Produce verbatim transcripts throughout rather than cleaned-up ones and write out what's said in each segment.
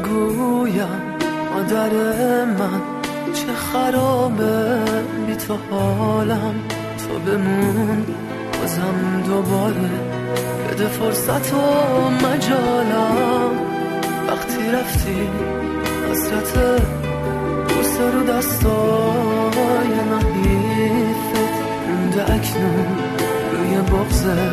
بگویم مادر من چه خرابه بی تو حالم، تو بمون بازم دوباره بده فرصت و مجالم. وقتی رفتی حسرت بوسه رو دستای نحیفت مونده اکنون روی بغضه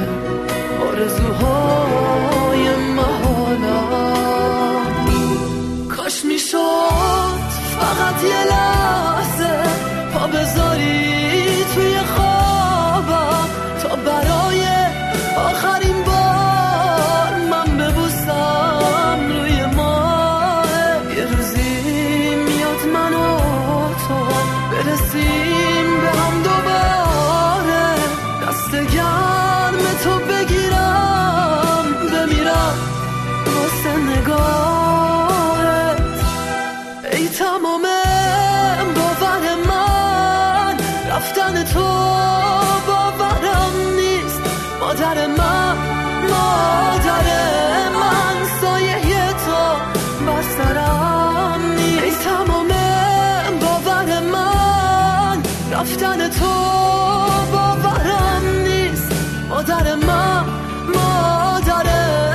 آرزوهای محالم. کاش میشد فقط یه لحظه پا بذاری توی خوابم تا برای آخرین بار من ببوسم روی ماه. یه روزی میاد من و تو برسیم به هم دوباره، دست گرم تو بگیرم بمیرم واسه نگاهت. ای تمام باور من رفتن تو باورم نیست. مادر من مادر من سایه تو بر سرم نیست. ای تمام باور من رفتن تو باورم نیست. مادر من مادر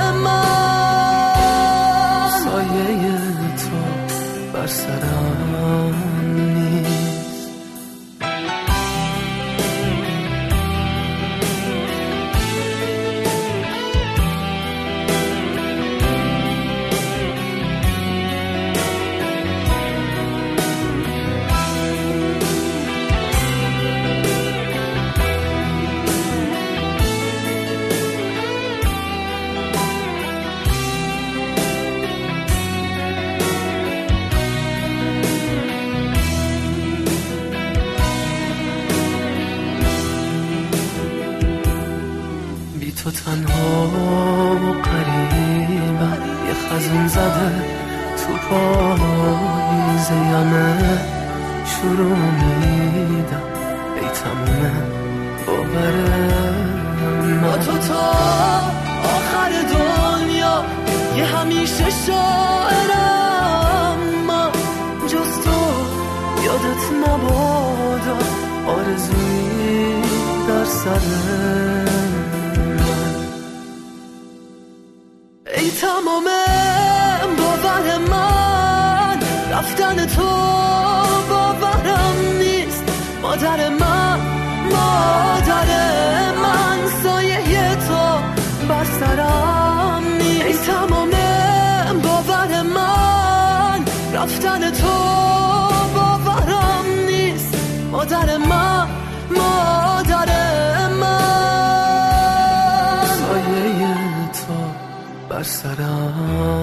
من سایه تو بر سرم نیست. تو تنها و قریبم، یه خزون زده تو پاییزه یمه شروع میدم. ای تمومه باورم با تو تا آخر دنیا یه همیشه شاعرم من، جز تو یادت نبادا آرزویی در سرم. ای تمام باور من رفتن تو باورم نیست. مادر من مادر من سایه تو بر سرم نیست. ای تمام باور من رفتن تو باورم نیست. مادر من مادر من سایه تو بر سرم